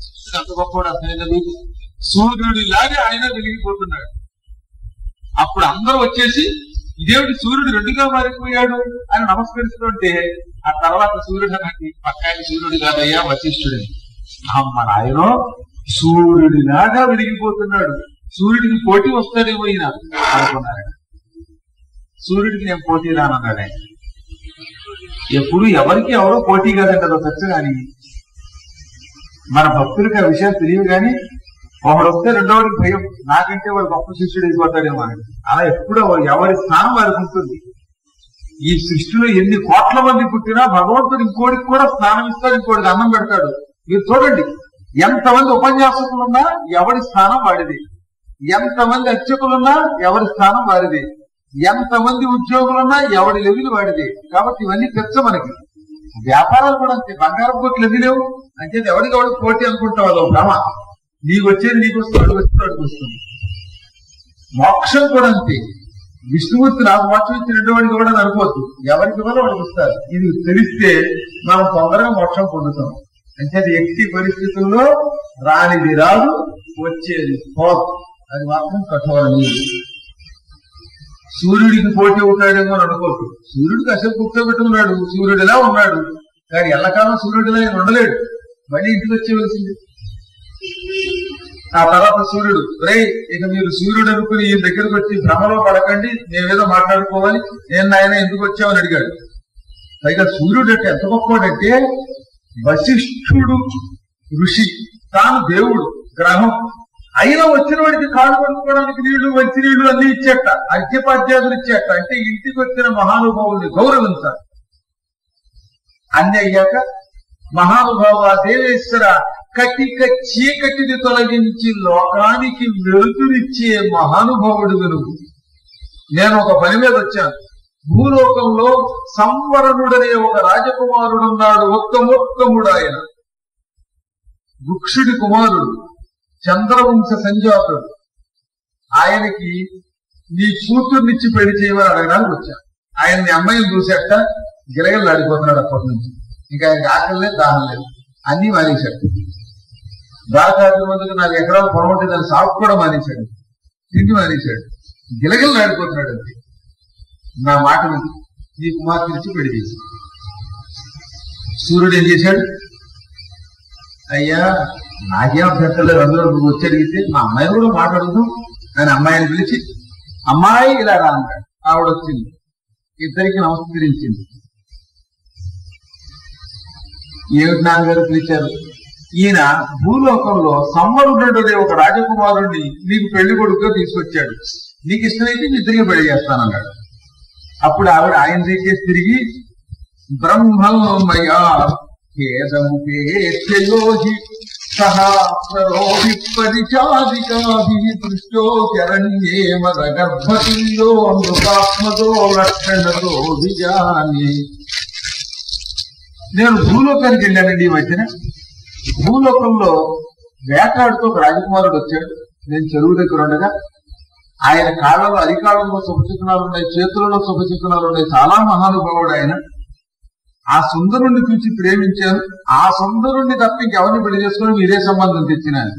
అంత గొప్పవాడు అర్థమైనది. సూర్యుడిలాగే ఆయన వెలిగిపోతున్నాడు. అప్పుడు అందరూ వచ్చేసి ఇదేమిటి సూర్యుడు రెండుగా మారిపోయాడు అని నమస్కరిస్తుంటే ఆ తర్వాత సూర్యుడు అన్నది పక్కాని సూర్యుడు కాదయ్యా వశిష్ఠుడిని. అమ్మ నాయనో సూర్యుడిలాగా వెలిగిపోతున్నాడు, సూర్యుడికి పోటీ వస్తాడేమో ఈయన అనుకున్నాడు. సూర్యుడికి నేను పోటీ రానన్నాడు ఆయన. ఎప్పుడు ఎవరికి ఎవరో పోటీ కాదంట అది ఖర్చు. కానీ మన భక్తులకి ఆ విషయాలు తెలియదు. కానీ ఒకడు వస్తే రెండో వాడికి భయం, నాకంటే వాడు గొప్ప శిష్యుడు అయిపోతాడేమో అని. అలా ఎప్పుడో ఎవరి స్థానం వారికి ఉంటుంది. ఈ సృష్టిలో ఎన్ని కోట్ల మంది పుట్టినా భగవంతుడు ఇంకోటికి కూడా స్నానం ఇస్తాడు, ఇంకోటికి అన్నం పెడతాడు. మీరు చూడండి, ఎంతమంది ఉపన్యాసకులున్నా ఎవరి స్థానం వాడిది, ఎంతమంది అర్చకులున్నా ఎవరి స్థానం వాడిది, ఎంతమంది ఉద్యోగులున్నా ఎవడి లెవిలు వాడిది. కాబట్టి ఇవన్నీ పెద్ద మనకి. వ్యాపారాలు కూడా అంతే, బంగారం కోట్లు ఎన్ని లేవు అంటే ఎవరికి ఎవరికి పోటీ అనుకుంటావు, అదో భ్రమ. నీకు వచ్చేది నీకు వస్తుంది, వాడికి వస్తుంది వాడికి వస్తుంది. మోక్షం కూడా అంతే. విష్ణుమూర్తి నాకు మోక్షం ఇచ్చి రెండో వాడికి కూడా అనుకోవద్దు, ఎవరికి కూడా వాడికి వస్తారు. ఇది తెలిస్తే మనం తొందరగా మోక్షం పొందుతాం. అంటే అది ఎట్టి పరిస్థితుల్లో రానిది రాదు, వచ్చేది పోదు. అది మాత్రం కఠోరని. సూర్యుడికి పోటీ ఉంటాడేమో అని అనుకోవద్దు. సూర్యుడికి అసలు కూర్చోబెట్టుకున్నాడు, సూర్యుడిలా ఉన్నాడు. కానీ ఎల్లకాలం సూర్యుడిలా ఆయన ఉండలేడు, మళ్ళీ ఇంటికి వచ్చేవలసింది. ఆ తర్వాత సూర్యుడు, రే ఇక మీరు సూర్యుడు అనుకుని ఈ దగ్గరకు వచ్చి భ్రమలో పడకండి, మేమేదో మాట్లాడుకోవాలి, నేను ఆయన ఎందుకు వచ్చామని అడిగాడు. పైగా సూర్యుడు అంటే ఎంత గొప్పవాడంటే వశిష్ఠుడు ఋషి, తాను దేవుడు, గ్రహం అయినా వచ్చిన వాడికి కాడు పడుకోవడానికి నీళ్లు మంచి నీళ్లు అన్ని ఇచ్చేట, అర్ఘ్యపాద్యాదులు ఇచ్చేట. అంటే ఇంటికి వచ్చిన మహానుభావుల్ని గౌరవించాలి. అన్ని అయ్యాక మహానుభావ దేవేశ్వర కటిక చీకటిని తొలగించి లోకానికి వెలుతురిచ్చే మహానుభావుడు వెలుగు. నేను ఒక పని మీద వచ్చాను. భూలోకంలో సంవరణుడనే ఒక రాజకుమారుడున్నాడు, ఉత్తమోత్తముడు. ఆయన వృక్షుడి కుమారుడు, చంద్రవంశ సంజాతుడు. ఆయనకి నీ కూతుర్నిచ్చి పెళ్లి చేయమని అడగడానికి వచ్చాను. ఆయన్ని అమ్మాయిని చూసేట గిరగలు ఆడిపోతున్నాడు. అప్పటి నుంచి ఇంకా ఆయనకి ఆకలి లేదు, దాహం లేదు, అన్ని మానేశాడు. దాదాపు మందికి 4 ఎకరాలు పొలం ఉంటే దాన్ని సాగు కూడా మానేశాడు, తిండి మానేశాడు, గిలగిలు ఆడిపోతున్నాడు. అంతే. నా మాట మీద నీ కుమార్తెనిచ్చి పెళ్లి చేసి. సూర్యుడు ఏం చేశాడు, అయ్యా నాకేం అభ్యంతరం లేదు, అందులో నువ్వు వచ్చి అడిగితే మా అమ్మాయిని కూడా మాట్లాడదు అని అమ్మాయిని పిలిచి, అమ్మాయి ఇలా రా అన్నాడు. ఆవిడ వచ్చింది, ఇద్దరికి నమస్కరించింది. ఏమిటి నాన్నగారు పిలిచారు? ఈయన భూలోకంలో సంవరుణుడే ఒక రాజకుమారుణ్ణి నీకు పెళ్లి కొడుకుగా తీసుకొచ్చాడు, నీకు ఇష్టమైతే మీ ఇద్దరికి పెళ్లి చేస్తానన్నాడు. అప్పుడు ఆవిడ ఆయన దగ్గర తిరిగి బ్రహ్మమయా ఖేదముపేత్యయోహి సహాప్రరోహి పరిచారికాభి పృష్టో చరణ్యే మదగర్భతుల్యో అమృతాత్మతో లక్షణతో విజాని. నేను భూలోకానికి వెళ్ళానండి ఈ మధ్యన. భూలోకంలో వేటాడుతూ ఒక రాజకుమారుడు వచ్చాడు. నేను చెరువు దగ్గర ఉండగా ఆయన కాళ్ళలో అరికాళ్ళలో శుభచిహ్నాలు ఉన్నాయి, చేతులలో శుభచిహ్నాలు ఉన్నాయి. చాలా మహానుభావుడు ఆయన. ఆ సుందరుణ్ణి చూసి ప్రేమించాను. ఆ సుందరుణ్ణి తప్ప ఇంకెవరిని పెళ్లి చేసుకుని మీరే సంబంధం తెచ్చినాను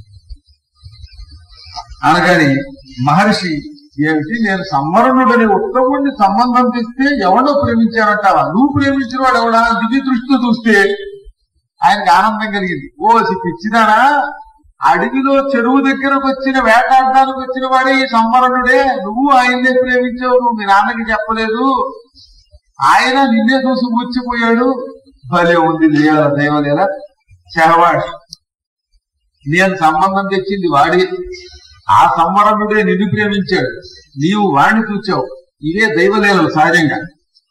అనగాని మహర్షి, ఏమిటి నేను సంవరణుడని ఉత్తముడిని సంబంధం తెస్తే ఎవడో ప్రేమించానంటావా? నువ్వు ప్రేమించిన వాడు ఎవడా? దివ్య దృష్టితో చూస్తే ఆయనకి ఆనందం కలిగింది. ఓ పిచ్చిదానా, అడవిలో చెరువు దగ్గరకు వచ్చిన వేటాడడానికి వచ్చిన వాడే ఈ సంవరణుడే, నువ్వు ఆయన్నే ప్రేమించావు, నువ్వు మీ నాన్నకి చెప్పలేదు, ఆయన నిన్నే చూసి ముచ్చిపోయాడు. భలే ఉంది లీల, దైవలీల. శహవాష్, నేను సంబంధం తెచ్చింది వాడి, ఆ సంవరణుడే నిన్ను ప్రేమించాడు, నీవు వాడిని చూచావు. ఇవే దైవలీలలు. సహజంగా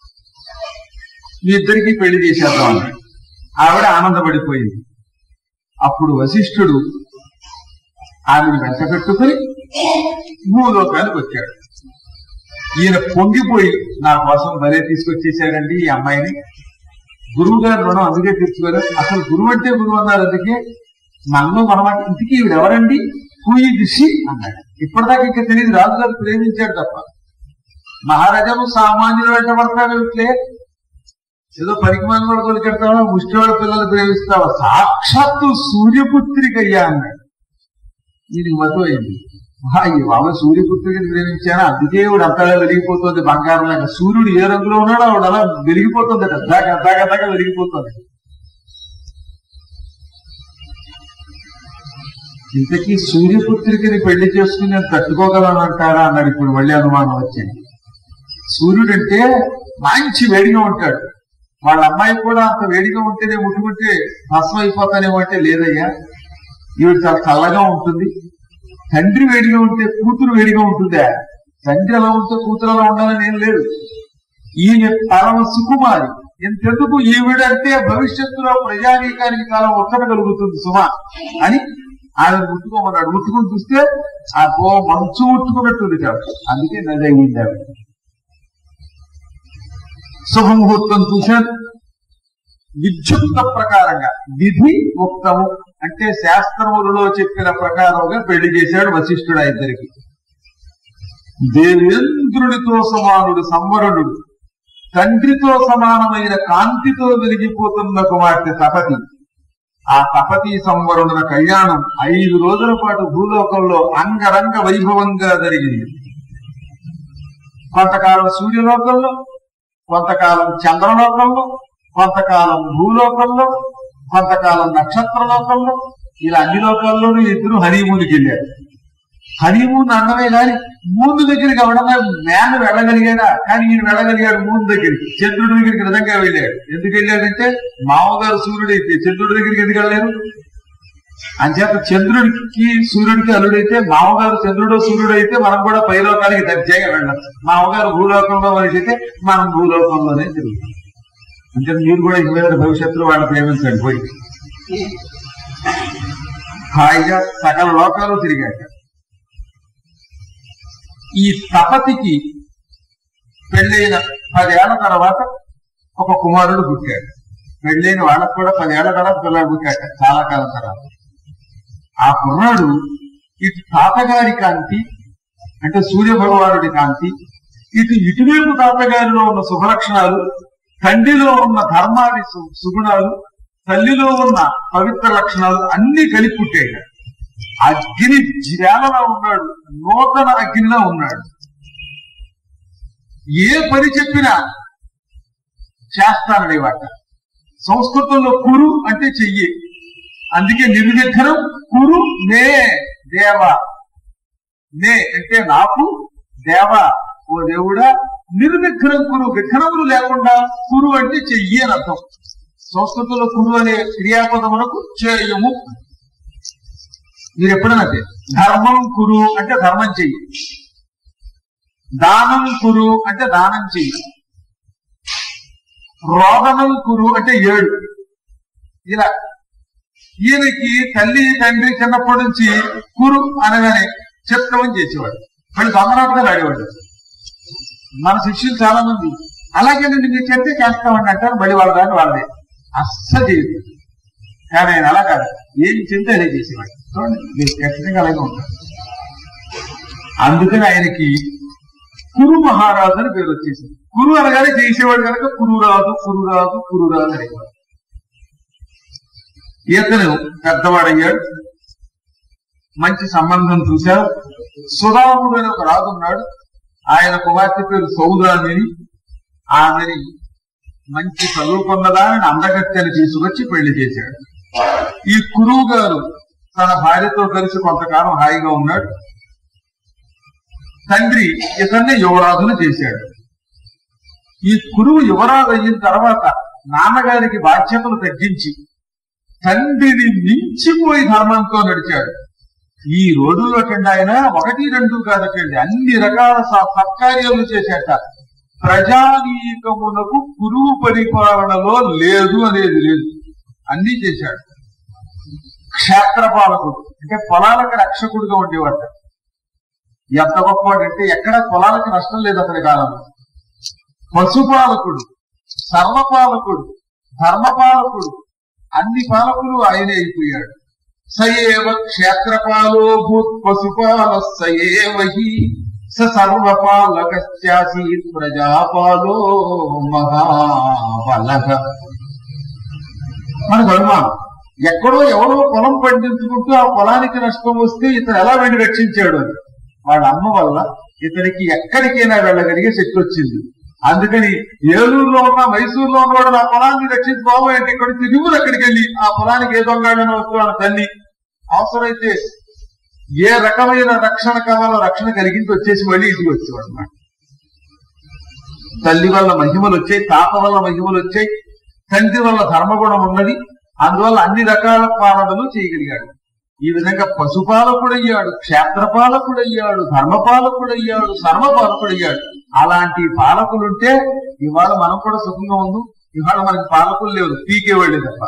మీ ఇద్దరికి పెళ్లి చేసేద్దాం అన్నాడు. ఆవిడ ఆనందపడిపోయింది. అప్పుడు వశిష్ఠుడు ఆమెను వెంట పెట్టుకుని భూలోకానికి వచ్చాడు. ఈయన పొంగిపోయి, నా కోసం భలే తీసుకొచ్చేసాడండి ఈ అమ్మాయిని, గురువు గారు రుణం అందుకే తీర్చుకోలేదు. అసలు గురువు అంటే గురువు అన్నారు, అందుకే మనలో మనమాట. ఇంటికి ఈవిడ ఎవరండి, హూయి దిశి అన్నాడు. ఇప్పటిదాకా ఇంకా తెలియదు, రాజుగారు ప్రేమించాడు తప్ప. మహారాజాను సామాన్యులు వెంట పడతావేమిట్లే, ఏదో పరిమాణ వాళ్ళ కొలికెడతావా, ముష్టి వాళ్ళ పిల్లలు ప్రేమిస్తావా, సాక్షాత్తు సూర్యపుత్రికయ్యా అన్నాడు. ఇది మతం అయింది. అయ్యి బాబా సూర్యపుత్రికని ప్రేమించాను, అందుకే ఆవిడ అంతగా వెలిగిపోతుంది బంగారం లాగా. సూర్యుడు ఏ రంగులో ఉన్నాడో ఆవిడ అలా వెలిగిపోతుంది, దాకా వెలిగిపోతుంది. ఇంతకీ సూర్యపుత్రికని పెళ్లి చేసుకుని నేను తట్టుకోగలను అంటారా అన్నాడు. ఇప్పుడు మళ్ళీ అనుమానం వచ్చింది. సూర్యుడు అంటే మంచి వేడిగా ఉంటాడు, వాళ్ళ అమ్మాయి కూడా అంత వేడిగా ఉంటేనే ముట్టుకుంటే భస్మం అయిపోతానేమో అంటే లేదయ్యా, ఈవిడ చాలా చల్లగా ఉంటుంది. తండ్రి వేడిగా ఉంటే కూతురు వేడిగా ఉంటుందా? తండ్రి అలా ఉంటే కూతురు అలా ఉండాలని ఏం లేదు. ఈయన పరమ సుకుమారి. ఇంతెందుకు ఈవిడంటే భవిష్యత్తులో ప్రజానీకానికి చాలా ఒక్కట కలుగుతుంది సుమా అని ఆయన ముట్టుకోమన్నాడు. ముట్టుకుని చూస్తే ఆ మంచు ముట్టుకున్నట్టుంది కాదు, అందుకే నది అయింది ఆవిడ. శుభముహూర్తం చూశాను. విద్యుక్త ప్రకారంగా విధి ఉక్తము అంటే శాస్త్రములలో చెప్పిన ప్రకారంగా పెళ్లి చేశాడు వశిష్ఠుడు. ఇద్దరికి దేవేంద్రుడితో సమానుడు సంవరణుడు, తండ్రితో సమానమైన కాంతితో వెలిగిపోతున్న కుమార్తె తపతి. ఆ తపతి సంవరణుల కళ్యాణం 5 రోజుల పాటు భూలోకంలో అంగరంగ వైభవంగా జరిగింది. కొంతకాలం సూర్యలోకంలో, కొంతకాలం చంద్రలోకంలో, కొంతకాలం భూలోకంలో, కొంతకాలం నక్షత్రలోకంలో, ఇలా అన్ని లోకాల్లోనూ ఇద్దరు హనీమూన్కి వెళ్ళారు. హనీమూన్ అన్నమే కానీ మూన్ దగ్గరికి అవడమే మ్యాన్ వెళ్ళగలిగాడా? కానీ ఈయన వెళ్ళగలిగాడు మూన్ దగ్గరికి. చంద్రుడి దగ్గరికి నిజంగా వెళ్ళాడు. ఎందుకు వెళ్ళాడంటే మామగారు సూర్యుడైతే చంద్రుడి దగ్గరికి ఎందుకు వెళ్ళారు? అంచేత చంద్రుడికి సూర్యుడికి అల్లుడైతే మామగారు చంద్రుడు సూర్యుడు అయితే మనం కూడా పైలోకానికి దర్జాగా వెళ్ళచ్చు. మామగారు భూలోకంలో మనిషి అయితే మనం భూలోకంలోనే తిరుగుతాం. అంటే మీరు కూడా ఇక మీద భవిష్యత్తులో వాళ్ళని ప్రేమించండి. పోయి హాయిగా సకల లోకాలు తిరిగాక ఈ తపతికి పెళ్ళైన 10 ఏళ్ల తర్వాత ఒక కుమారుడు పుట్టాడు. పెళ్ళైన వాళ్ళకు కూడా 10 ఏళ్ల తర్వాత పిల్లలు పుట్టాక చాలా కాలం తర్వాత. ఆ కుర్రాడు ఇటు తాతగారి కాంతి అంటే సూర్య భగవానుడి కాంతి, ఇటువైపు తాతగారిలో ఉన్న శుభలక్షణాలు, తండ్రిలో ఉన్న ధర్మాది సుగుణాలు, తల్లిలో ఉన్న పవిత్ర లక్షణాలు అన్ని కలిపి పుట్టాడు. అగ్ని జ్వాలలా ఉన్నాడు, నూతన అగ్నిలా ఉన్నాడు. ఏ పని చెప్పినా చేస్తాననేవాట. సంస్కృతంలో కురు అంటే చెయ్యి, అందుకే నిర్విఘ్నం కురు మే దేవ. నే అంటే నాకు, దేవ ఓ దేవుడా, నిర్విఘ్నం కురు విఘ్నములు లేకుండా కురు అంటే చెయ్యి అని అర్థం. సంస్కృతంలో కురు అనే క్రియాపదమునకు చేయము. మీరు ఎప్పుడైనా ధర్మం కురు అంటే ధర్మం చెయ్యి, దానం కురు అంటే దానం చెయ్యి, రోదనం కురు అంటే 7. ఇలా ఈయనకి తల్లి తండ్రి చిన్నప్పటి నుంచి కురు అనగానే చిత్తం చేసేవాడు. మళ్ళీ దొంగనాటకాలు ఆడేవాడు. మన శిష్యులు చాలా మంది అలాగే మీరు చెప్తే చేస్తామని అంటారు. మళ్ళీ వాళ్ళ దాన్ని వాళ్ళే అస్సలు చేయదు. కానీ ఆయన అలా కాదు, ఏం చెప్తే అదే చేసేవాడు. చూడండి ఖచ్చితంగా అలాగే ఉంటారు. అందుకని ఆయనకి కురు మహారాజు అని పేరు వచ్చేసింది. కురు అనగానే చేసేవాడు కనుక కురురాజు కురురాజు కురురాజు అనేవాడు. ఇతను పెద్దవాడయ్యాడు, మంచి సంబంధం చూశారు. సుధాముడు అని ఒక రాజు ఉన్నాడు. ఆయన కుమార్తె పేరు సౌదామిని. ఆమెని మంచి చదువుకున్నదాన్ని అందగత్తెని తీసుకొచ్చి పెళ్లి చేశాడు. ఈ కురువు గారు తన భార్యతో కలిసి కొంతకాలం హాయిగా ఉన్నాడు. తండ్రి ఇతన్ని యువరాజును చేశాడు. ఈ కురువు యువరాజు అయిన తర్వాత నాన్నగారికి బాధ్యతలు తగ్గించి తండ్రిని మించిపోయి ధర్మంతో నడిచాడు. ఈ రోజుల్లో కంటే ఆయన 1, 2 కాదటండి, అన్ని రకాల సత్కార్యాలు చేశాట. ప్రజానీకమునకు కురువు పరిపాలనలో లేదు అనేది లేదు, అన్ని చేశాడు. క్షేత్రపాలకుడు అంటే పొలాలకు రక్షకుడిగా ఉండేవాడు. ఎంత గొప్పవాడంటే ఎక్కడ పొలాలకు నష్టం లేదు అతని కాలంలో. పశుపాలకుడు, సర్వపాలకుడు, ధర్మపాలకుడు, అన్ని పాలకులు ఆయనే అయిపోయాడు. సయేవ క్షేత్రపాలో భూత్ పశుపాల సయేవహి సర్వపాలకస్యాసీత్ ప్రజాపాలో మహాబలః. మనకు అనుమానం, ఎక్కడో ఎవరో పొలం పండించుకుంటూ ఆ పొలానికి నష్టం వస్తే ఇతను ఎలా వెళ్ళి రక్షించాడు అని. వాళ్ళ అమ్మ వల్ల ఇతనికి ఎక్కడికైనా వెళ్ళగలిగే శక్తి వచ్చింది. అందుకని ఏలూరులో ఉన్న మైసూరులో ఉన్నవాడు నా పొలాన్ని రక్షించుకోవాలి అంటే ఇక్కడ తిరుగులు అక్కడికి వెళ్ళి ఆ పొలానికి ఏ దొంగడని వస్తున్న తల్లి అవసరమైతే ఏ రకమైన రక్షణ కావాలో రక్షణ కలిగించి వచ్చేసి మళ్ళీ ఇంటికి వచ్చేవాడు అన్నమాట. తల్లి వల్ల మహిమలు వచ్చాయి, తాత వల్ల మహిమలు వచ్చాయి, తండ్రి వల్ల ధర్మగుణం ఉన్నది, అందువల్ల అన్ని రకాల పాలనలు చేయగలిగాడు. ఈ విధంగా పశుపాలకుడయ్యాడు, క్షేత్రపాలకుడయ్యాడు, ధర్మపాలకుడయ్యాడు, సర్వపాలకుడయ్యాడు. అలాంటి పాలకులుంటే ఇవాళ మనం కూడా సుఖంగా ఉండు. ఇవాళ మనకి పాలకులు లేవు, పీకేవాళ్ళే తప్ప.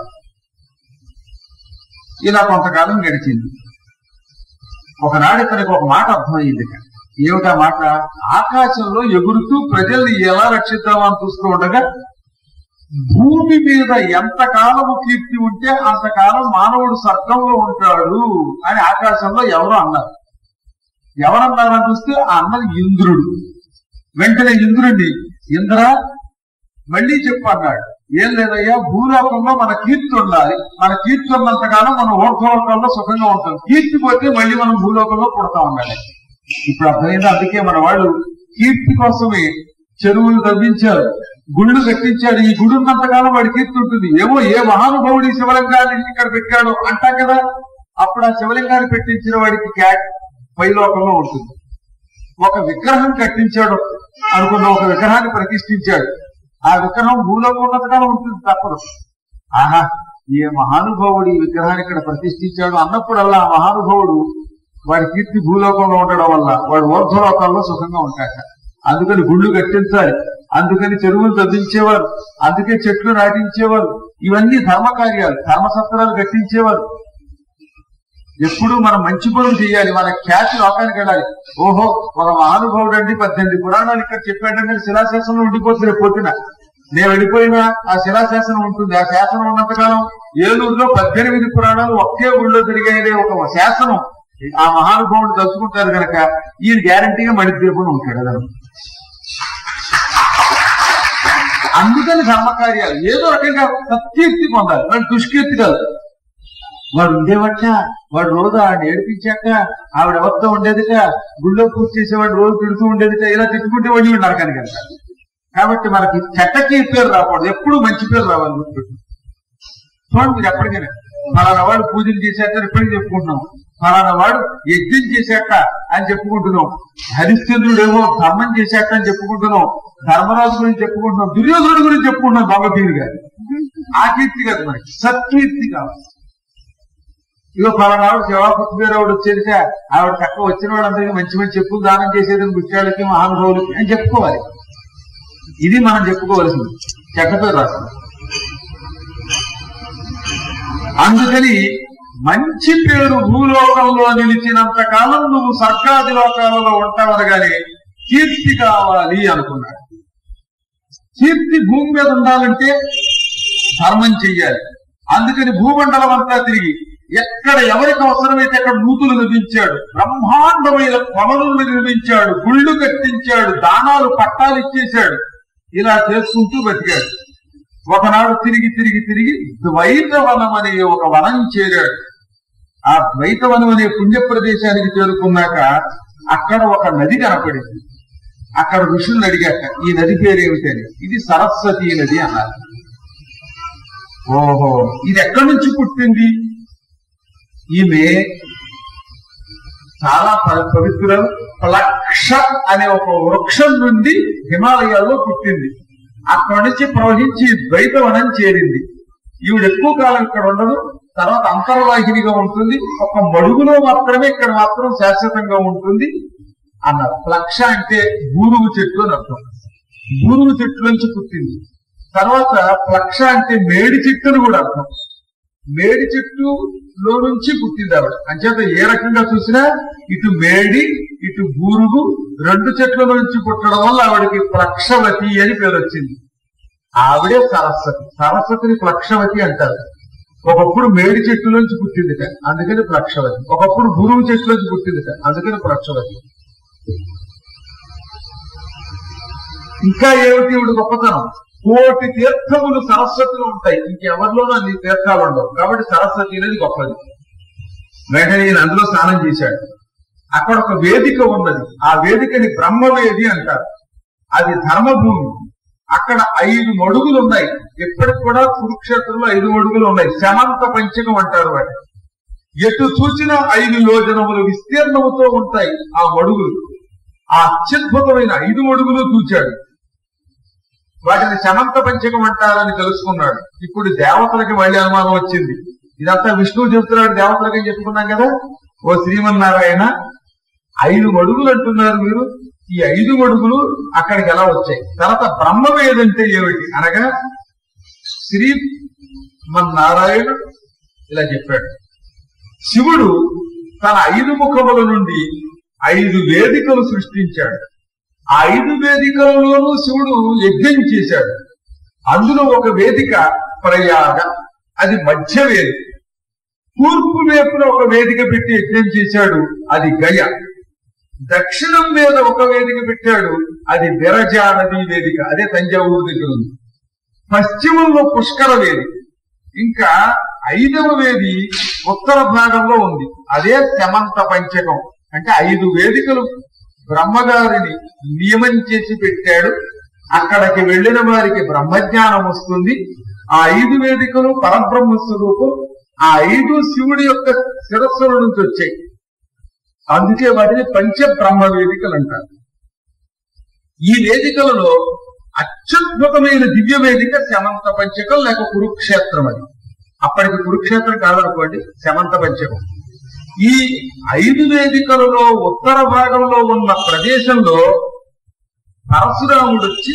ఇలా కొంతకాలం గడిచింది. ఒకనాడు ఇతనికి ఒక మాట అర్థమయ్యింది. ఏమిటా మాట? ఆకాశంలో ఎగురుతూ ప్రజల్ని ఎలా రక్షిద్దామని చూస్తూ ఉండగా భూమి మీద ఎంతకాలము కీర్తి ఉంటే అంతకాలం మానవుడు స్వర్గంలో ఉంటాడు అని ఆకాశంలో ఎవరో అన్నారు. ఎవరన్నారని చూస్తే ఆ అన్నది ఇంద్రుడు. వెంటనే ఇంద్రుడిని, ఇంద్ర మళ్ళీ చెప్పు అన్నాడు. ఏం లేదయ్యా, భూలోకంలో మన కీర్తి ఉండాలి. మన కీర్తి ఉన్నంతకాలం మనం ఊర్ధ్వలోకంలో సుఖంగా ఉంటాం. కీర్తి పోతే మళ్ళీ మనం భూలోకంలో పుడతాం అన్నాడు. ఇప్పుడు అర్థమైంది. అందుకే మన వాళ్ళు కీర్తి కోసమే చెరువులు తవ్వించారు, గుళ్ళు కట్టించాడు. ఈ గుడి ఉన్నంతకాలం వాడి కీర్తి ఉంటుంది. ఏమో ఏ మహానుభావుడి శివలింగాన్ని ఇక్కడ పెట్టాడు అంటాం కదా, అప్పుడు ఆ శివలింగాన్ని పెట్టించిన వాడికి పైలోకంలో ఉంటుంది. ఒక విగ్రహం కట్టించాడు అనుకున్న, ఒక విగ్రహాన్ని ప్రతిష్ఠించాడు, ఆ విగ్రహం భూలోకం ఉన్నంతకాలం ఉంటుంది, తప్పదు. ఆహా, ఏ మహానుభావుడు ఈ విగ్రహాన్ని ఇక్కడ ప్రతిష్ఠించాడు అన్నప్పుడల్లా ఆ మహానుభావుడు వాడి కీర్తి భూలోకంలో ఉండడం వల్ల వాడు ఊర్ధ్వలోకాల్లో సుఖంగా ఉంటాట. అందుకని గుళ్ళు కట్టించాలి, అందుకని చెరువులు తవ్వించేవారు, అందుకే చెట్లు నాటించేవారు. ఇవన్నీ ధర్మ కార్యాలు, ధర్మసత్రాలు కట్టించేవారు. ఎప్పుడు మనం మంచి పనులు చేయాలి, మన ఖ్యాతి లోకానికి వెళ్ళాలి. ఓహో, ఒక మహానుభావుడు అండి 18 పురాణాలు ఇక్కడ చెప్పాడంటే శిలాశాసనం ఉండిపోతుంది. పొద్దున నేను వెళ్ళిపోయినా ఆ శిలాశాసనం ఉంటుంది. ఆ శాసనం ఉన్నంతకాలం ఏలూరులో 18 పురాణాలు ఒకే ఊళ్ళో తిరిగే ఒక శాసనం ఆ మహానుభావుడు తలుచుకుంటారు కనుక ఈయన గ్యారంటీగా మణిద్వీపం ఉంటాడు కదా. అందుకని ధర్మకార్యాలు ఏదో రకంగా సత్కీర్తి పొందాలి, వాడు దుష్కీర్తి కాదు. వాడు ఉండేవట, వాడు రోజు ఆవిడ ఏడిపించాక ఆవిడ ఎవరితో ఉండేదిట, గుళ్ళో పూజ చేసేవాడు రోజు తిడుతూ ఉండేదిట, ఇలా తిట్టుకుంటే వాడి నరకానికి వెళ్తాడు. కాబట్టి మనకి చెట్టకి పేరు రాకూడదు, ఎప్పుడు మంచి పేరు రావాలి. గుర్తుపెట్టు. చూడండి, మీరు ఎప్పటికైనా ఫలానా వాడు పూజలు చేశాక ఇప్పటికీ చెప్పుకుంటున్నాం, ఫలానా వాడు యజ్ఞం చేశాక అని చెప్పుకుంటున్నాం, హరిశ్చంద్రుడు ఏమో ధర్మం చేశాక అని చెప్పుకుంటున్నాం, ధర్మరాజు గురించి చెప్పుకుంటున్నాం, దుర్యోధనుడి గురించి చెప్పుకుంటున్నాం. దొంగపీరు గారు ఆ కీర్తి కాదు, మనకి సత్కీర్తి కావాలి. ఇగో ఫలానా ఆవిడ శివాపుత్రావుడు వచ్చేదిక, ఆవిడ తక్కువ వచ్చిన వాళ్ళందరికీ మంచి మంచి చెప్పులు దానం చేసేదని గుత్యాలకి మహానుభావులకి అని చెప్పుకోవాలి. ఇది మనం చెప్పుకోవాల్సింది, చెడ్డ పేరు రాష్ట్రం. అందుకని మంచి పేరు భూలోకంలో నిలిచినంత కాలం నువ్వు స్వర్గాది లోకాలలో ఉంటావనగానే కీర్తి కావాలి అనుకున్నాడు. కీర్తి భూమి మీద ఉండాలంటే ధర్మం చెయ్యాలి. అందుకని భూమండలం అంతా తిరిగి ఎక్కడ ఎవరికి అవసరమైతే అక్కడ నూతులు నిర్మించాడు, బ్రహ్మాండమైన కొలనులు నిర్మించాడు, గుళ్ళు కట్టించాడు, దానాలు పట్టాలు ఇచ్చేశాడు. ఇలా చేసుకుంటూ బతికాడు. ఒకనాడు తిరిగి తిరిగి తిరిగి ద్వైతవనం అనే ఒక వనం చేరాడు. ఆ ద్వైతవనం అనే పుణ్య ప్రదేశానికి చేరుకున్నాక అక్కడ ఒక నది కనపడింది. అక్కడ ఋషుల్ని అడిగాక ఈ నది పేరేమిటని, ఇది సరస్వతీ నది అన్నారు. ఓహో, ఇది ఎక్కడి నుంచి పుట్టింది? ఈమె చాలా పవిత్రులు. ప్లక్ష అనే ఒక వృక్షం నుండి హిమాలయాల్లో పుట్టింది. అక్కడి నుంచి ప్రవహించి ద్వైతవనం చేరింది. ఈవిడ ఎక్కువ కాలం ఇక్కడ ఉండదు, తర్వాత అంతర్వాహినిగా ఉంటుంది. ఒక మడుగులో మాత్రమే ఇక్కడ మాత్రం శాశ్వతంగా ఉంటుంది అన్నారు. ప్లక్ష అంటే బూరుగు చెట్టు అని అర్థం. బూరుగు చెట్టు నుంచి పుట్టింది. తర్వాత ప్లక్ష అంటే మేడి చెట్టు అని కూడా అర్థం. మేడి చెట్టులో నుంచి పుట్టింది ఆవిడ. అంచేత ఏ రకంగా చూసినా ఇటు మేడి ఇటు బూరుగు రెండు చెట్ల నుంచి పుట్టడం వల్ల ఆవిడకి ప్లక్షవతి అని పేరు వచ్చింది. ఆవిడే సరస్వతి. సరస్వతిని ప్లక్షవతి అంటారు. ఒకప్పుడు మేడి చెట్టు నుంచి పుట్టిందిట, అందుకని ప్లక్షవతి. ఒకప్పుడు బురుగు చెట్టు నుంచి పుట్టిందిట, అందుకని ప్లక్షవతి. ఇంకా ఏమిటి ఇవిడు గొప్పతనం, కోటి తీర్థములు సరస్వతిలో ఉంటాయి, ఇంకెవరిలోనూ అన్ని తీర్థాలు ఉండవు, కాబట్టి సరస్వతి అనేది గొప్పది. వెంటనే ఈయన అందులో స్నానం చేశాడు. అక్కడ ఒక వేదిక ఉన్నది, ఆ వేదికని బ్రహ్మవేది అంటారు. అది ధర్మభూమి. అక్కడ 5 మడుగులు ఉన్నాయి. ఇప్పటికి కూడా కురుక్షేత్రంలో 5 మడుగులు ఉన్నాయి. శమంత పంచకం అంటారు వాటి. ఎటు చూసిన 5 యోజనముల విస్తీర్ణముతో ఉంటాయి ఆ మడుగులు. ఆ అత్యద్భుతమైన 5 మడుగులు చూచాడు. వాటిని శమంత పంచకం అంటారని తెలుసుకున్నాడు. ఇప్పుడు దేవతలకి మళ్ళీ అనుమానం వచ్చింది. ఇదంతా విష్ణువు చెప్తున్నాడు, దేవతలకి చెప్పుకున్నాం కదా. ఓ శ్రీమన్నారాయణ, 5 మడుగులు అంటున్నారు మీరు, ఈ 5 మడుగులు అక్కడికి ఎలా వచ్చాయి? తర్వాత బ్రహ్మవేదంటే ఏమిటి అనగా శ్రీమన్నారాయణుడు ఇలా చెప్పాడు. శివుడు తన 5 ముఖముల నుండి 5 వేదికలు సృష్టించాడు. ఆ 5 వేదికలలోనూ శివుడు యజ్ఞం చేశాడు. అందులో ఒక వేదిక ప్రయాగ, అది మధ్య వేదిక. తూర్పు వైపున ఒక వేదిక పెట్టి యజ్ఞం చేశాడు, అది గయ. దక్షిణం మీద ఒక వేదిక పెట్టాడు, అది విరజా నది వేదిక, అదే తంజావూరు దగ్గర ఉంది. పశ్చిమంలో పుష్కర వేది. ఇంకా 5వ వేది ఉత్తర భాగంలో ఉంది, అదే శమంత పంచకం. అంటే 5 వేదికలు బ్రహ్మగారిని నియమం చేసి పెట్టాడు. అక్కడికి వెళ్ళిన వారికి బ్రహ్మజ్ఞానం వస్తుంది. ఆ 5 వేదికలు పరబ్రహ్మ స్వరూపం. ఆ 5 శివుడి యొక్క శిరస్సుల నుంచి వచ్చాయి. అందుకే వాటిని పంచబ్రహ్మ వేదికలు అంటారు. ఈ వేదికలలో అత్యద్భుతమైన దివ్య వేదిక శమంత పంచకం లేక కురుక్షేత్రం. అది అప్పటికి కురుక్షేత్రం కాదనుకోండి, శమంత పంచకం. ఈ 5 వేదికలలో ఉత్తర భాగంలో ఉన్న ప్రదేశంలో పరశురాముడు వచ్చి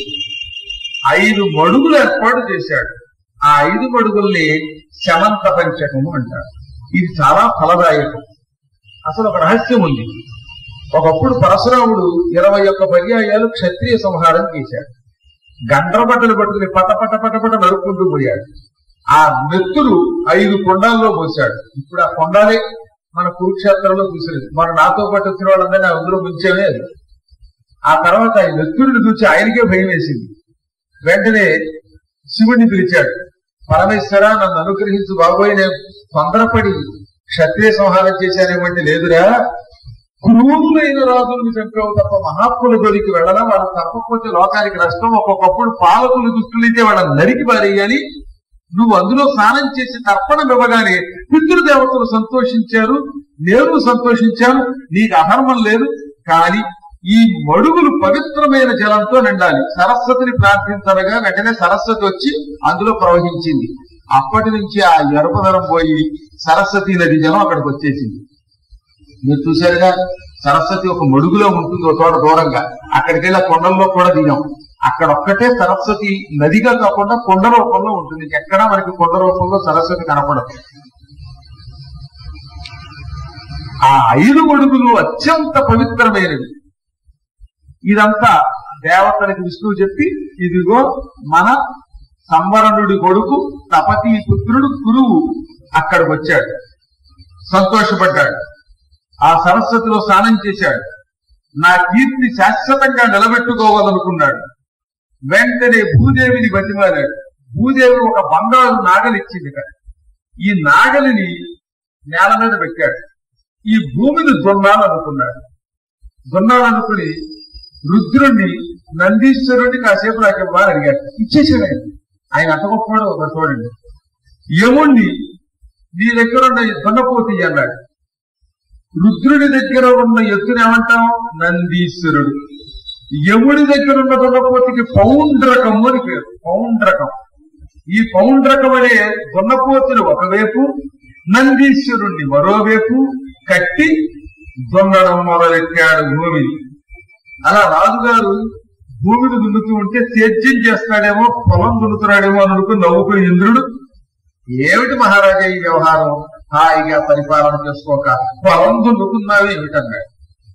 5 మడుగులు ఏర్పాటు చేశాడు. ఆ 5 మడుగుల్ని శమంత పంచకము అంటారు. ఇది చాలా ఫలదాయకం. అసలు ఒక రహస్యం ఉంది. ఒకప్పుడు పరశురాముడు 21 పర్యాయాలు క్షత్రియ సంహారం చేశాడు. గండ్రబట్టలు పట్టుకుని పటపట పటపట నరుక్కుంటూ పోయాడు. ఆ నెత్తులు 5 కొండాల్లో పోశాడు. ఇప్పుడు ఆ కొండాలే మన కురుక్షేత్రంలో చూసలేదు. మన నాతో పాటు వచ్చిన వాళ్ళందరినీ అందులో ముంచేమే అది. ఆ తర్వాత ఆ నెత్తుడిని చూసి ఆయనకే భయం వేసింది. వెంటనే శివుడిని పిలిచాడు. పరమేశ్వర, నన్ను అనుగ్రహించు బాబోయ్, నేను తొందరపడి క్షత్రియ సంహారం చేశానేమంటే, లేదురా, క్రూరులైన రాజులను చంపావు తప్ప మహాత్ముల జోలికి వెళ్ళాలా, వాళ్ళు తప్పకపోతే లోకానికి నష్టం. ఒక్కొక్కప్పుడు పాలకులు దుష్టులైతే వాళ్ళని నరికి పారేయాలి. నువ్వు అందులో స్నానం చేసి తర్పణం ఇవ్వగానే పితృదేవతలు సంతోషించారు, నేను సంతోషించాను, నీకు అధర్మం లేదు. కానీ ఈ మడుగులు పవిత్రమైన జలంతో నిండాలి. సరస్వతిని ప్రార్థించగా వెంటనే సరస్వతి వచ్చి అందులో ప్రవహించింది. అప్పటి నుంచి ఆ ఎరుపదరం పోయి సరస్వతి నది జలం అక్కడికి వచ్చేసింది. మీరు చూశారుగా, సరస్వతి ఒక మడుగులో ఉంటుంది, ఒక తోట దూరంగా. అక్కడికి వెళ్ళి కొండల్లో కూడా దిగాం. అక్కడొక్కటే సరస్వతి నదిగా కాకుండా కొండ రూపంలో ఉంటుంది. ఎక్కడా మనకి కొండ రూపంలో సరస్వతి కనపడదు. ఆ 5 మడుగులు అత్యంత పవిత్రమైనవి. ఇదంతా దేవతలకి విష్ణువు చెప్పి, ఇదిగో మన సంవరణుడి కొడుకు తపతి పుత్రుడు కురువు అక్కడికి వచ్చాడు. సంతోషపడ్డాడు. ఆ సరస్వతిలో స్నానం చేశాడు. నా కీర్తి శాశ్వతంగా నిలబెట్టుకోవాలనుకున్నాడు. వెంటనే భూదేవిని బతిమాలాడు. భూదేవి ఒక బంగారు నాగలి ఇచ్చింది. ఈ నాగలిని నేల మీద పెట్టాడు. ఈ భూమిని దున్నాలనుకున్నాడు. దున్నాలనుకుని రుద్రుణ్ణి, నందీశ్వరుడిని కాసేపు నాకు ఇవ్వాలని అడిగాడు. ఇచ్చేసాడు. ఆయన అంత గొప్పవాడు. ఒక చూడండి, యముణ్ణి నీ దగ్గర ఉన్న దున్నపోతి అన్నాడు. రుద్రుడి దగ్గర ఉన్న ఎత్తుని ఏమంటాం? నందీశ్వరుడు. యముడి దగ్గర ఉన్న దున్నపోతికి పౌండ్రకము అని పేరు. పౌండ్రకం. ఈ పౌండ్రకం అనే దున్నపోతులు ఒకవైపు, నందీశ్వరుణ్ణి మరోవైపు కట్టి దున్నడం మొదలెట్టాడు భూమిని. అలా రాజుగారు భూమిని దున్నుతూ ఉంటే సేద్యం చేస్తాడేమో, పొలం దున్నుతున్నాడేమో అని అనుకుని నవ్వుకుని ఇంద్రుడు, ఏమిటి మహారాజా ఈ వ్యవహారం, హాయిగా పరిపాలన చేసుకోక పొలం దున్నుకున్నావు ఏమిటన్నాడు.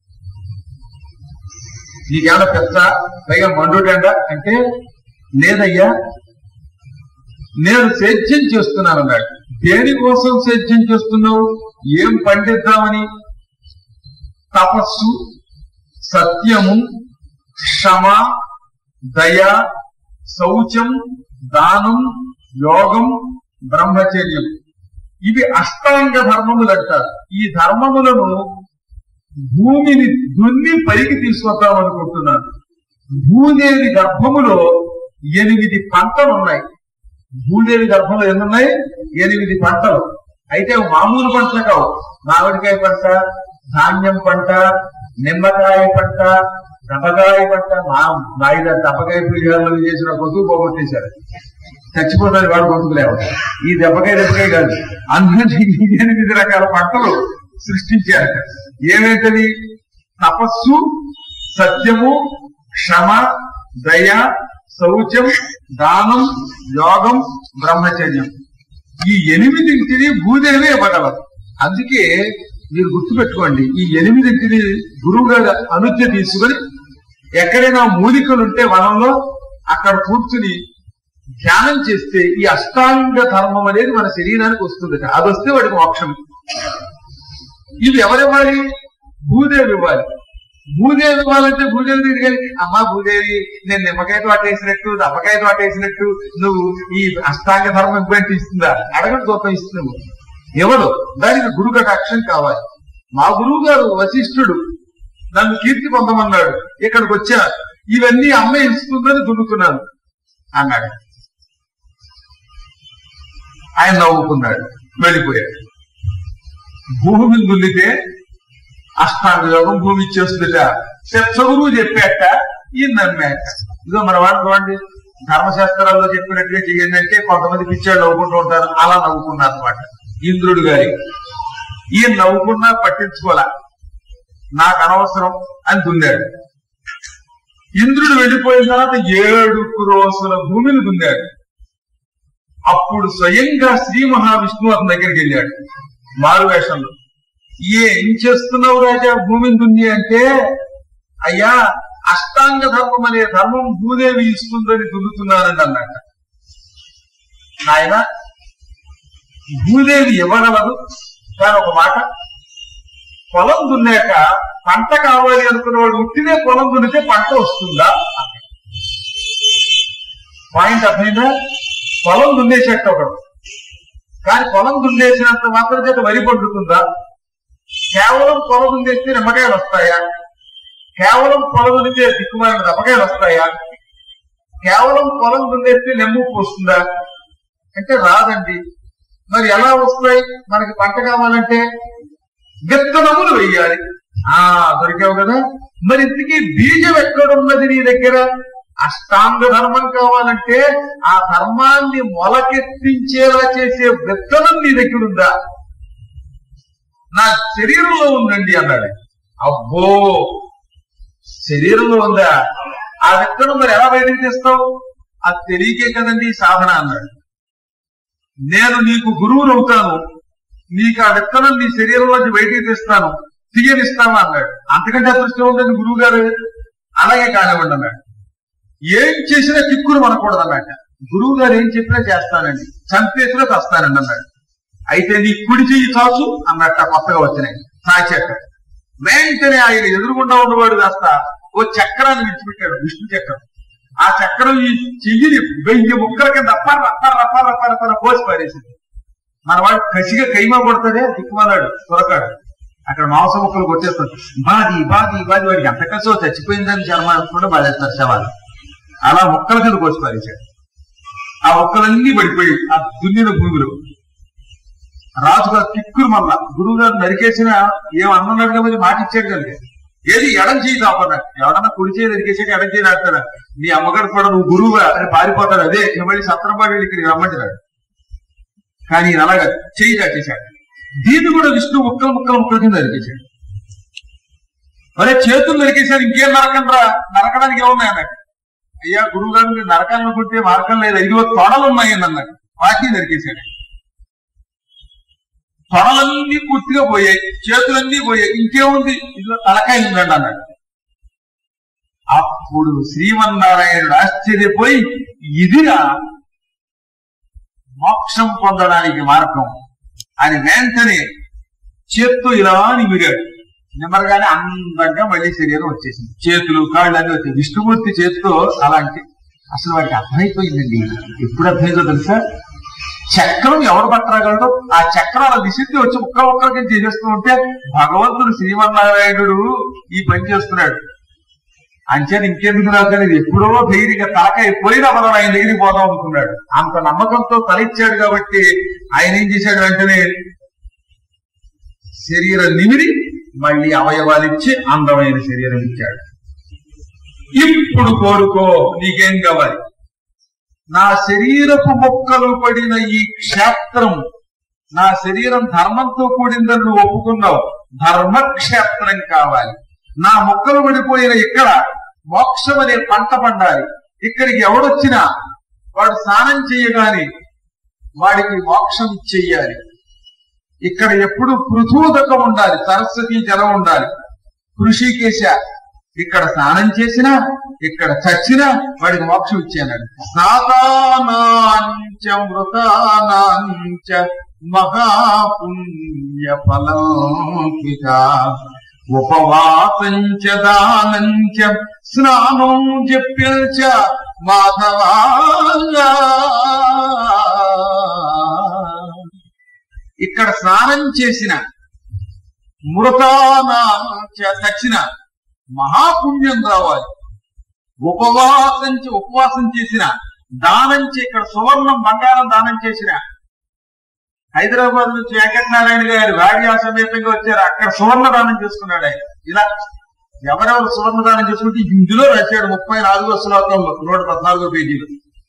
నీకేమైనా పెద్ద పైగా మండుటండ అంటే, లేదయ్యా నేను సేద్యం చేస్తున్నాను అన్నాడు. దేనికోసం సేద్యం చేస్తున్నావు? ఏం పండిద్దామని? తపస్సు, సత్యము, క్షమ, దయ, శౌచం, దానం, యోగం, బ్రహ్మచర్యం. ఇవి అష్టాంగ ధర్మములు అంటారు. ఈ ధర్మములను భూమిని దున్ని పైకి తీసుకొద్దాం అనుకుంటున్నాను. భూదేవి గర్భములో 8 పంటలు ఉన్నాయి. భూదేవి గర్భంలో ఎన్నున్నాయి? 8 పంటలు. అయితే మామూలు పంటలు కావు. మామిడికాయ పంట, ధాన్యం పంట, నిమ్మకాయ పంట, దెబ్బకాయ పంట. మా ఇద్దరు దెబ్బకాయ పులిహారాలు చేసిన కొడుకు పోగొట్టేశారు. చచ్చిపోతారు వాడు కొడుకులేవు. ఈ దెబ్బకాయ కాదు, అన్ని 8 రకాల పంటలు సృష్టించారట. ఏమైతుంది? తపస్సు, సత్యము, క్షమ, దయ, శౌచం, దానం, యోగం, బ్రహ్మచర్యం. ఈ 8 భూదేవి ఇవ్వగలదు. అందుకే మీరు గుర్తుపెట్టుకోండి, ఈ 8 గురువు గారి అనుజ్ఞ తీసుకుని ఎక్కడైనా మూలికలుంటే వనంలో అక్కడ కూర్చుని ధ్యానం చేస్తే ఈ అష్టాంగ ధర్మం అనేది మన శరీరానికి వస్తుందట. అది వస్తే వాడికి మోక్షం. ఇవి ఎవరివ్వాలి? భూదేవి ఇవ్వాలి. భూదేవి ఇవ్వాలంటే భూదేవి తిరిగాలి. అమ్మా భూదేవి, నేను నిమ్మకాయతో అట్టేసినట్టు, దెబ్బకాయతో అట్టేసినట్టు నువ్వు ఈ అష్టాంగ ధర్మం ఇవ్వంటే ఇస్తుందా? అడగడం గొప్ప ఇస్తున్నావు. ఎవరు? దానికి గురు కటాక్షం కావాలి. మా గురువు గారు వశిష్ఠుడు నన్ను కీర్తి పొందమన్నాడు. ఇక్కడికి వచ్చా, ఇవన్నీ అమ్మ ఇస్తుందని దున్నుతున్నాను అన్నాడు. ఆయన నవ్వుకున్నాడు, వెళ్ళిపోయాడు. భూమిని దున్నితే అష్టాంగ యోగం భూమి ఇచ్చేస్తుందట. గురువు చెప్పాట, ఈయన నమ్మాక. ఇదో మన వాడు చూడండి, ధర్మశాస్త్రాల్లో చెప్పినట్టుగా చెయ్యండి అంటే కొంతమంది పిచ్చాడు నవ్వుకుంటూ ఉంటారు. అలా నవ్వుకున్నారు అనమాట ఇంద్రుడు గారి. ఈయన నవ్వుకున్నా పట్టించుకోలే, నాకు అనవసరం అని దున్నాడు. ఇంద్రుడు వెళ్ళిపోయిన తర్వాత 7 క్రోసుల భూమిని దున్నాడు. అప్పుడు స్వయంగా శ్రీ మహావిష్ణువు అతని దగ్గరికి వెళ్ళాడు మారువేషంలో. ఏం చేస్తున్నావు రాజా భూమిని దున్ని అంటే, అయ్యా అష్టాంగ ధర్మం అనే ధర్మం భూదేవి ఇస్తుందని దున్నుతున్నానని అన్నట్ట. నాయన భూదేవి ఇవ్వగలదు, కానీ ఒక మాట, పొలం దున్నాక పంట కావాలి అనుకున్నవాడు ఉట్టినే పొలం దున్నితే పంట వస్తుందా? పాయింట్ అర్థమైందా? పొలం దున్నేసేట ఒకడు, కానీ పొలం దున్నేసినంత మాత్రం చేత వరి పండుతుందా? కేవలం పొలం దున్నేస్తే నిమ్మకాయలు వస్తాయా? కేవలం పొలం దున్నితే దిక్కుమాలిన దెబ్బకాయలు వస్తాయా? కేవలం పొలం దున్నేస్తే నెమ్ముప్పు వస్తుందా అంటే రాదండి. మరి ఎలా వస్తాయి? మనకి పంట కావాలంటే విత్తనములు వెయ్యాలి. దొరికావు కదా. మరి ఇంతకీ బీజం ఎక్కడున్నది నీ దగ్గర? అష్టాంగ ధర్మం కావాలంటే ఆ ధర్మాన్ని మొలకెత్తించేలా చేసే విత్తనం నీ దగ్గర ఉందా? నా శరీరంలో ఉందండి అన్నాడు. అబ్బో, శరీరంలో ఉందా? ఆ విత్తనం మరి ఎలా బయటకు తీస్తావు? అది తెలియకే కదండి సాధన అన్నాడు. నేను నీకు గురువును అవుతాను, నీకు ఆ విత్తనం నీ శరీరంలోంచి బయటికి తీస్తాను, తీయనిస్తాను అన్నాడు. అంతకంటే అదృష్టం ఉందండి గురువు గారు. అలాగే కానివ్వండి అన్నాడు. ఏం చేసినా కిక్కులు మనకూడదు అన్నట్ట. గురువు గారు ఏం చెప్పినా చేస్తానండి, చంపేసినా తెస్తానండి అన్నాడు. అయితే నీ కుడి చెయ్యి చాచు అన్నట్ట. కొత్తగా వచ్చినాయి చాచాక వెంటనే ఆయన ఎదురుగుండా ఉన్నవాడు కాస్త ఓ చక్రాన్ని విడిచిపెట్టాడు, విష్ణు చక్రం. ఆ చక్రం ఈ చెయ్యిని 1000 ముక్కల కింద రప్ప పోసి పారేసింది. మన వాడు కసిగా కైమా కొడతాడే దిక్కుమాలాడు త్వరకాడు, అక్కడ మాంస ముక్కలు కొట్టేస్తాడు. బాది వాడికి ఎంత కసో చచ్చిపోయిందని చర్మాకుండా బాధేస్తారు శవాలు. అలా ముక్కల కింద కోసి పారేశాడు. ఆ ముక్కలన్నీ పడిపోయి ఆ దున్నిన భూమిలో. రాజుగారు కిక్కురు మళ్ళా గురువు గారు నరికేసిన ఏమన్నాడు కాబట్టి మాట ఇచ్చాడు కదా, ఏది ఎడం చేయి తాపన్నాడు. ఎవడన్నా కుడి చేయి నరికేసాక ఎడం చేయి నాడతాడా? నీ అమ్మగారు కూడా నువ్వు గురువుగా అని పారిపోతాడు. అదే మళ్ళీ సత్రంపాడు ఇక్కడికి రమ్మంటున్నాడు. కానీ అలాగా చేయి దాచేశాడు. దీన్ని కూడా విష్ణు ముక్కల కింద నరికేశాడు. మరే చేతులు నరికేశాడు. ఇంకేం నరకంరా, నరకడానికి ఏమున్నాయి అన్నాడు. అయ్యా గురువు గారు నరకాలనుకుంటే మార్గం లేదు, 5 తొడలు ఉన్నాయి అన్నాడు. వాటిని నరికేశాడు. తొడలన్నీ పూర్తిగా పోయాయి, చేతులన్నీ పోయాయి, ఇంకేముంది ఇందులో తలకాయ ఉందండి అన్నాడు. అప్పుడు శ్రీమన్నారాయణుడు ఆశ్చర్యపోయి, ఇదిరా మోక్షం పొందడానికి మార్గం అని వెంటనే చేత్తో ఇలా నిమిరాడు. నెమ్మదిగానే అందంగా మళ్ళీ శరీరం వచ్చేసింది. చేతులు కాళ్ళు అన్ని వచ్చాయి. విష్ణుమూర్తి చేతితో అలాంటి అసలు వాడికి అర్థమైపోయిందండి. ఎప్పుడు అర్థమైందో తెలుసా? చక్రం ఎవరు పట్టరాగలడో ఆ చక్రాల విసిద్ధి వచ్చి ఒక్కరికి చేసేస్తూ ఉంటే భగవంతుడు శ్రీమన్నారాయణుడు ఈ పని చేస్తున్నాడు. అంచేది ఇంకెందుకు నాకు ఎప్పుడో ధైర్యంగా తాకైపోయినా మనం ఆయన దగ్గరికి పోదాం అనుకున్నాడు. అంత నమ్మకంతో తలెచ్చాడు కాబట్టి ఆయన ఏం చేశాడు, వెంటనే శరీరం నిమిరి మళ్ళీ అవయవాలు ఇచ్చి అందమైన శరీరం ఇచ్చాడు. ఇప్పుడు కోరుకో, నీకేం కావాలి? నా శరీరపు మొక్కలు పడిన ఈ క్షేత్రం, నా శరీరం ధర్మంతో కూడిందని నువ్వు ఒప్పుకున్నావు, ధర్మక్షేత్రం కావాలి. నా మొక్కలు పడిపోయిన ఇక్కడ మోక్షం అనే పంట పండాలి. ఇక్కడికి ఎవడొచ్చినా వాడు స్నానం చేయగాని వాడికి మోక్షం చెయ్యాలి. ఇక్కడ ఎప్పుడు పృథూదకం ఉండాలి, సరస్వతి జలం ఉండాలి. కృషికేశ ఇక్కడ స్నానం చేసినా ఇక్కడ చచ్చినా వాడికి మోక్షం ఇచ్చాడు. స్నాతానాంచ మృతానాంచ మహాపుణ్య ఫలంపిక ఉపవాసంచ దానంచ స్నానం జప్యంచ మాధవా. ఇక్కడ స్నానం చేసిన మృతానాంచ చచ్చిన మహాపుణ్యం రావాలి. ఉపవాసం చేసిన దానం ఇక్కడ సువర్ణం బంగారం దానం చేసిన. హైదరాబాద్ నుంచి వెంకటనారాయణ గారు భార్యా సమేతంగా వచ్చారు, అక్కడ సువర్ణ దానం చేసుకున్నాడు ఆయన. ఇలా ఎవరెవరు సువర్ణ దానం చేసుకుంటే ఇందులో రాశాడు 34వ శ్లోకంలో 114వ పేజీలో.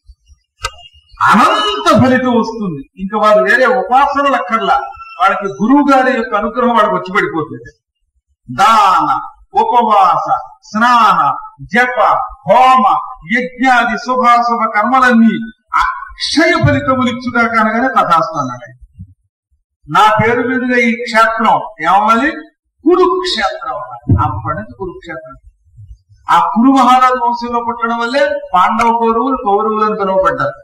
అనంత ఫలితం వస్తుంది. ఇంకా వారు వేరే ఉపాసనలు అక్కర్లా, వాళ్ళకి గురువు గారి యొక్క అనుగ్రహం వాళ్ళకి వచ్చి పడిపోతుంది. దాన ఉపవాస స్నాన జప హోమ యజ్ఞాది శుభాశుభ కర్మలన్నీ అక్షయ ఫలితములిచ్చుగా కనగానే తథాస్తున్నాడు. నా పేరు మీదుగా ఈ క్షేత్రం ఏమవ్వాలి? కురుక్షేత్రం. అప్పటి నుంచి కురుక్షేత్రం. ఆ కురు మహారాజు వంశంలో పుట్టడం వల్లే పాండవ కౌరవులు కౌరవులను పిలువబడ్డారు.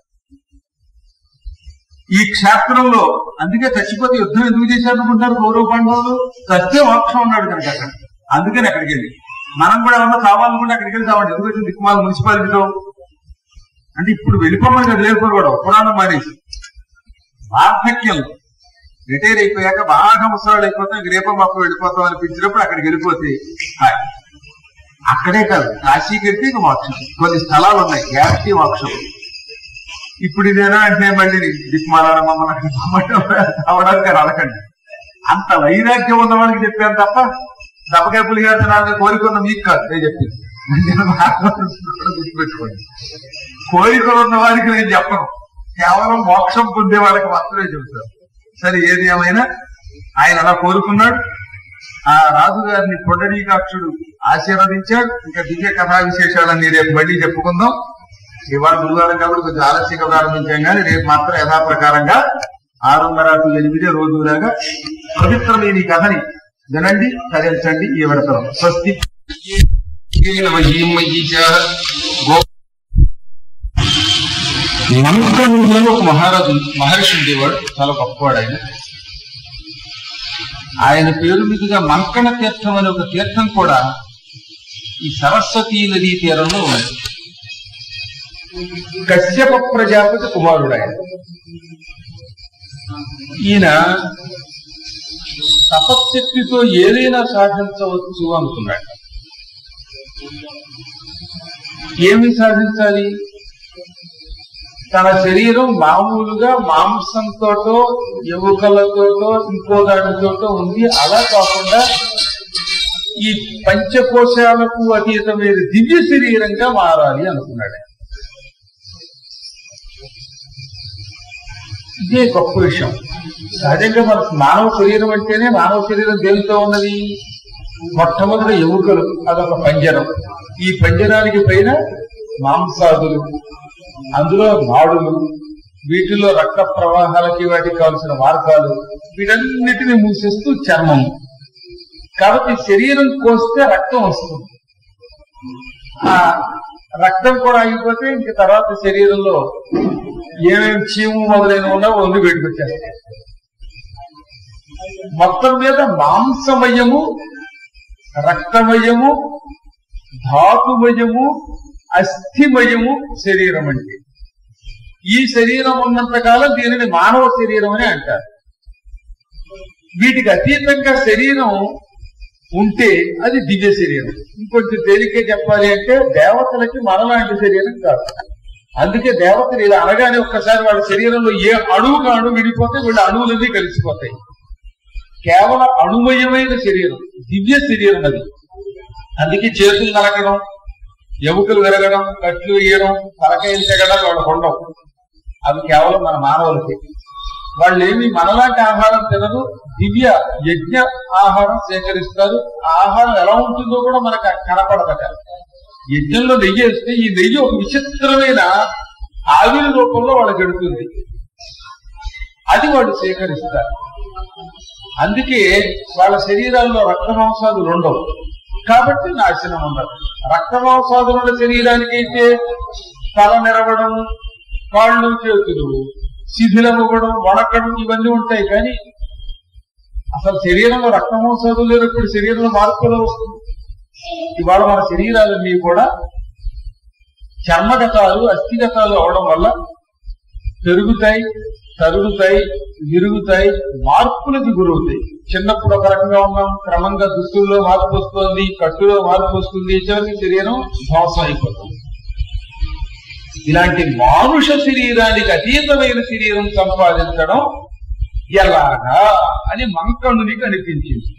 ఈ క్షేత్రంలో అందుకే చచ్చిపోతే యుద్ధం ఎందుకు చేశారనుకుంటారు కౌరవ పాండవులు? సత్య మోక్షం ఉన్నాడు కనుక అక్కడ. అందుకని అక్కడికి వెళ్ళి మనం కూడా ఏమన్నా కావాలనుకుంటే అక్కడికి వెళ్తామండి. ఎందుకు వచ్చింది దిక్కుమాల మున్సిపాలిటీలో అంటే ఇప్పుడు వెళ్ళిపోమని కదా లేకపోతే కూడా పురాణం మానేసి వార్ధక్యంలో రిటైర్ అయిపోయాక బాగా ముసలాళ్ళు అయిపోతాం, రేపో మాకు వెళ్ళిపోతాం అనిపించినప్పుడు అక్కడికి వెళ్ళిపోతే అక్కడే కాదు కాశీకి వెళ్తే ఇక మోక్షం. కొన్ని స్థలాలు ఉన్నాయి గ్యారంటీ మోక్షం. ఇప్పుడు ఇదేనా అంటే మళ్ళీ దిక్కుమాల అవడానికి రాలకండి. అంత వైరాగ్యం ఉన్న వాళ్ళకి చెప్పాను తప్ప దప్పకాయ పులిగారు నాకు కోరికున్న మీకు కాదు నేను చెప్పింది. గుర్తుపెట్టుకోండి, కోరికలు ఉన్న వారికి నేను చెప్పను, కేవలం మోక్షం పొందే వాళ్ళకి మాత్రమే చెబుతాను. సరే ఏది ఏమైనా ఆయన అలా కోరుకున్నాడు. ఆ రాజుగారిని పొండరీకాక్షుడు ఆశీర్వదించాడు. ఇంకా దివ్య కథా విశేషాలన్నీ రేపు మళ్ళీ చెప్పుకుందాం. ఇవాళ గురువారం కాబట్టి కొంచెం ఆలస్యంగా ప్రారంభించాం కానీ రేపు మాత్రం యథాప్రకారంగా 6:30 to 8 రోజులాగా పవిత్రమైన ఈ కథని వినండి, తరించండి. ఈ విడతరం స్వస్తి. మంత్రంలో ఒక మహర్షి ఉండేవాడు, చాలా గొప్పవాడు ఆయన. ఆయన పేరు మీదుగా మంకణ తీర్థం అనే ఒక తీర్థం కూడా ఈ సరస్వతీ నదీ తీరంలో ఉంది. కశ్యప ప్రజాపతి కుమారుడు ఆయన. ఈయన తపశక్తితో ఏదైనా సాధించవచ్చు అనుకున్నాడు. ఏమి సాధించాలి? తన శరీరం మామూలుగా మాంసంతోటో ఎముకలతోటో ఇంకో దానితోటో ఉంది. అలా కాకుండా ఈ పంచకోశాలకు అతీతమైన దివ్య శరీరంగా మారాలి అనుకున్నాడు. ఇదే గొప్ప విషయం. సహజంగా మన మానవ శరీరం అంటేనే, మానవ శరీరం దేనితో ఉన్నది? మొట్టమొదటి ఎముకలు, అదొక పంజరం. ఈ పంజరానికి పైన మాంసాదులు, అందులో నాడులు, వీటిలో రక్త ప్రవాహాలకి వాటికి కావలసిన మార్గాలు, వీటన్నిటిని మూసేస్తూ చర్మం. కాబట్టి శరీరం కోస్తే రక్తం వస్తుంది. ఆ రక్తం కూడా ఆగిపోతే ఇంక తర్వాత శరీరంలో ఏమేమి చీము మొదలైన ఉన్నా వండి పెట్టుకొచ్చేస్తాయి. మొత్తం మీద మాంసమయము రక్తమయము, ధాతుమయము, అస్థిమయము శరీరం అంటే. ఈ శరీరం ఉన్నంత కాలం దీనిని మానవ శరీరం అని అంటారు. వీటికి అతీతంగా శరీరం ఉంటే అది దివ్య శరీరం. ఇంకొంచెం తేలికే చెప్పాలి అంటే దేవతలకి మనలాంటి శరీరం కాదు. అందుకే దేవతలు ఇలా అనగానే ఒక్కసారి వాళ్ళ శరీరంలో ఏ అణువుగా అణువు విడిపోతే వీళ్ళ అణువులన్నీ కలిసిపోతాయి. కేవలం అణుమయమైన శరీరం, దివ్య శరీరం అది. అందుకే చేతులు నలకడం, ఎముకలు విరగడం, కట్లు వేయడం, తలకాయలు తెగడం వాళ్ళకు ఉండవు. అవి కేవలం మన మానవులకి. వాళ్ళు ఏమి మనలాంటి ఆహారం తినరు, దివ్య యజ్ఞ ఆహారం సేకరిస్తారు. ఆ ఆహారం ఎలా ఉంటుందో కూడా మనకు కనపడదట. యజ్ఞంలో నెయ్యి వేస్తే ఈ నెయ్యి ఒక విచిత్రమైన ఆవిరి రూపంలో వాళ్ళకి ఎడుతుంది. అది వాళ్ళు సేకరిస్తారు. అందుకే వాళ్ళ శరీరాల్లో రక్తమాంసాదులు ఉండవు, కాబట్టి నాశనం ఉండదు. రక్తమాంసాదుల శరీరానికైతే తల నెరవడం, కాళ్ళు చేతులు శిథిలమవ్వడం, వణకడం ఇవన్నీ ఉంటాయి. కానీ అసలు శరీరంలో రక్తమాంసాదులు లేనప్పుడు శరీరంలో మార్పులు వస్తుంది. ఇవాళ మన శరీరాలన్నీ కూడా చర్మగతాలు, అస్థిగతాలు అవడం వల్ల పెరుగుతాయి, తరుగుతాయి, విరుగుతాయి, మార్పులకు గురవుతాయి. చిన్నప్పుడు ఒక రకంగా ఉన్నాం, క్రమంగా దుస్తుల్లో మార్పు వస్తుంది, కట్టులో మార్పు వస్తుంది, చివరికి శరీరం ధ్వంసం అయిపోతుంది. ఇలాంటి మానుష శరీరానికి అతీతమైన శరీరం సంపాదించడం ఎలాగా అని మంకణునికి అనిపించింది.